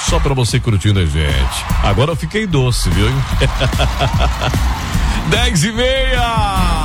só pra você curtindo a gente. Agora eu fiquei doce, viu? 10:30.